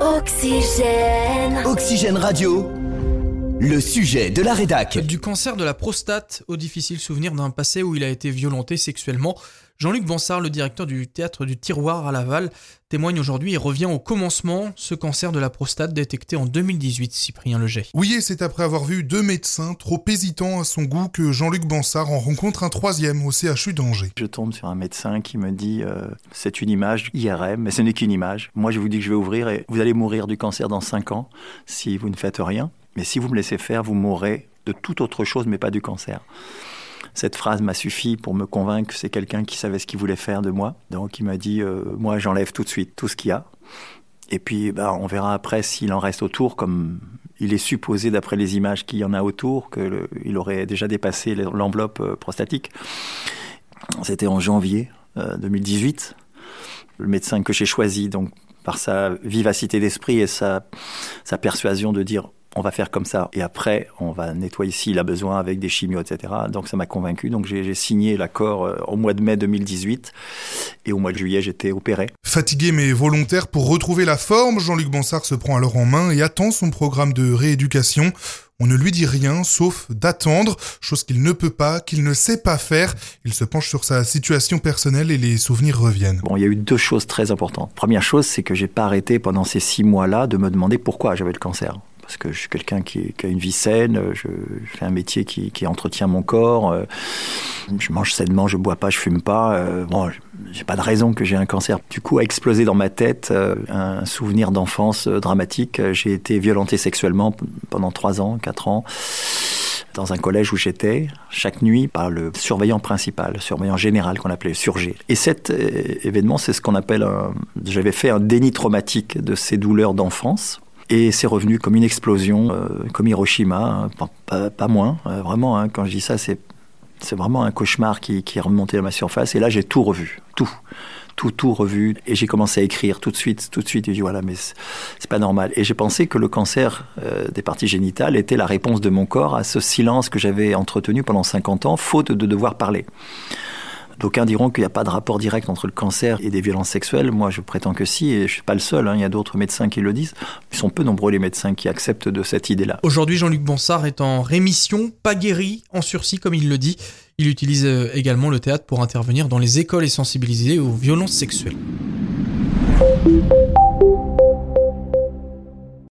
Oxygène. Oxygène Radio, le sujet de la rédac. Du cancer de la prostate au difficile souvenir d'un passé où il a été violenté sexuellement, Jean-Luc Bansard, le directeur du théâtre du Tiroir à Laval, témoigne aujourd'hui et revient au commencement, ce cancer de la prostate détecté en 2018, Cyprien Leger. Oui, et c'est après avoir vu 2 médecins trop hésitants à son goût que Jean-Luc Bansard en rencontre un 3e au CHU d'Angers. Je tombe sur un médecin qui me dit c'est une image IRM, mais ce n'est qu'une image. Moi, je vous dis que je vais ouvrir et vous allez mourir du cancer dans 5 ans si vous ne faites rien. Mais si vous me laissez faire, vous mourrez de toute autre chose, mais pas du cancer. Cette phrase m'a suffi pour me convaincre que c'est quelqu'un qui savait ce qu'il voulait faire de moi. Donc il m'a dit, moi j'enlève tout de suite tout ce qu'il y a. Et puis on verra après s'il en reste autour, comme il est supposé d'après les images qu'il y en a autour, qu'il aurait déjà dépassé l'enveloppe prostatique. C'était en janvier 2018. Le médecin que j'ai choisi, donc par sa vivacité d'esprit et sa persuasion de dire on va faire comme ça, et après, on va nettoyer s'il a besoin avec des chimios, etc. Donc ça m'a convaincu. Donc j'ai signé l'accord au mois de mai 2018, et au mois de juillet, j'étais opéré. Fatigué mais volontaire pour retrouver la forme, Jean-Luc Bansard se prend alors en main et attend son programme de rééducation. On ne lui dit rien, sauf d'attendre, chose qu'il ne peut pas, qu'il ne sait pas faire. Il se penche sur sa situation personnelle et les souvenirs reviennent. Bon, il y a eu 2 choses très importantes. Première chose, c'est que j'ai pas arrêté pendant ces 6 mois-là de me demander pourquoi j'avais le cancer. Parce que je suis quelqu'un qui a une vie saine, je fais un métier qui entretient mon corps, je mange sainement, je bois pas, je fume pas. J'ai pas de raison que j'ai un cancer. Du coup, a explosé dans ma tête un souvenir d'enfance dramatique. J'ai été violenté sexuellement pendant 3 ans, 4 ans, dans un collège où j'étais, chaque nuit, par le surveillant principal, surveillant général qu'on appelait surgé. Et cet événement, c'est ce qu'on appelle j'avais fait un déni traumatique de ces douleurs d'enfance. Et c'est revenu comme une explosion, comme Hiroshima, pas moins. Vraiment, quand je dis ça, c'est vraiment un cauchemar qui est remonté à ma surface. Et là, j'ai tout revu, tout revu. Et j'ai commencé à écrire tout de suite. J'ai dit, voilà, mais c'est pas normal. Et j'ai pensé que le cancer des parties génitales était la réponse de mon corps à ce silence que j'avais entretenu pendant 50 ans, faute de devoir parler. D'aucuns diront qu'il n'y a pas de rapport direct entre le cancer et des violences sexuelles. Moi, je prétends que si, et je ne suis pas le seul. Il y a d'autres médecins qui le disent. Ils sont peu nombreux, les médecins, qui acceptent de cette idée-là. Aujourd'hui, Jean-Luc Bansard est en rémission, pas guéri, en sursis, comme il le dit. Il utilise également le théâtre pour intervenir dans les écoles et sensibiliser aux violences sexuelles.